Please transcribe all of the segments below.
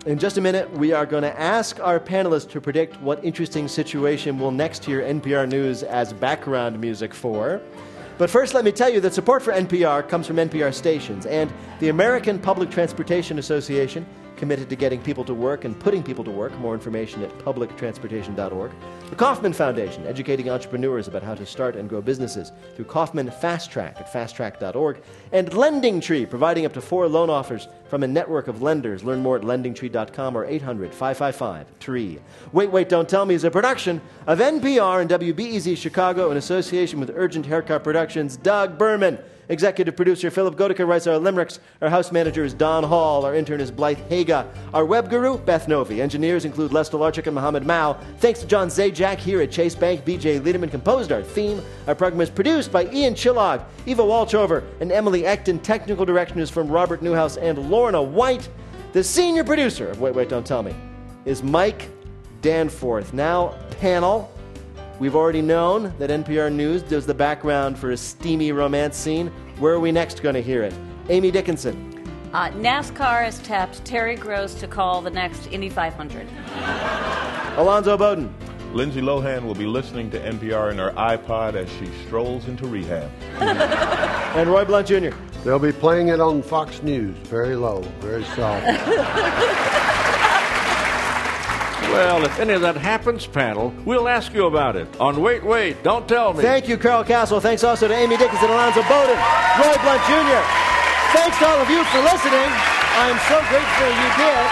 In just a minute, we are going to ask our panelists to predict what interesting situation we'll next hear NPR News as background music for. But first, let me tell you that support for NPR comes from NPR stations and the American Public Transportation Association, committed to getting people to work and putting people to work. More information at publictransportation.org. The Kauffman Foundation, educating entrepreneurs about how to start and grow businesses through Kauffman Fast Track at fasttrack.org. And Lending Tree, providing up to 4 loan offers from a network of lenders. Learn more at lendingtree.com or 800-555-TREE. Wait, Don't Tell Me is a production of NPR and WBEZ Chicago in association with Urgent Haircut Productions. Doug Berman. Executive producer Philip Goedeke writes our limericks. Our house manager is Don Hall. Our intern is Blythe Haga. Our web guru, Beth Novi. Engineers include Les Delarchik and Mohammed Mao. Thanks to John Zajac here at Chase Bank. BJ Liederman composed our theme. Our program is produced by Ian Chillog, Eva Walchover, and Emily Ekton. Technical direction is from Robert Newhouse and Lorna White. The senior producer of Wait, Don't Tell Me is Mike Danforth. Now, panel. We've already known that NPR News does the background for a steamy romance scene. Where are we next going to hear it? Amy Dickinson. NASCAR has tapped Terry Gross to call the next Indy 500. Alonzo Bowden. Lindsay Lohan will be listening to NPR in her iPod as she strolls into rehab. And Roy Blunt Jr. They'll be playing it on Fox News, very low, very soft. Well, if any of that happens, panel, we'll ask you about it on Wait, Don't Tell Me. Thank you, Carl Castle. Thanks also to Amy Dickinson, Alonzo Bowden, Roy Blunt Jr. Thanks to all of you for listening. I'm so grateful you did.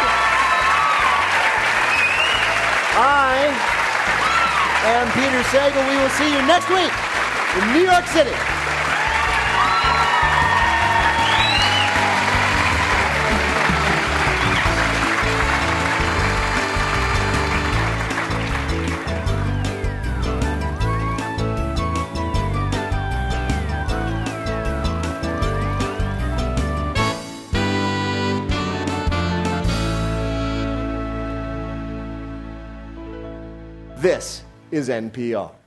I am Peter Sagal. We will see you next week in New York City. This is NPR.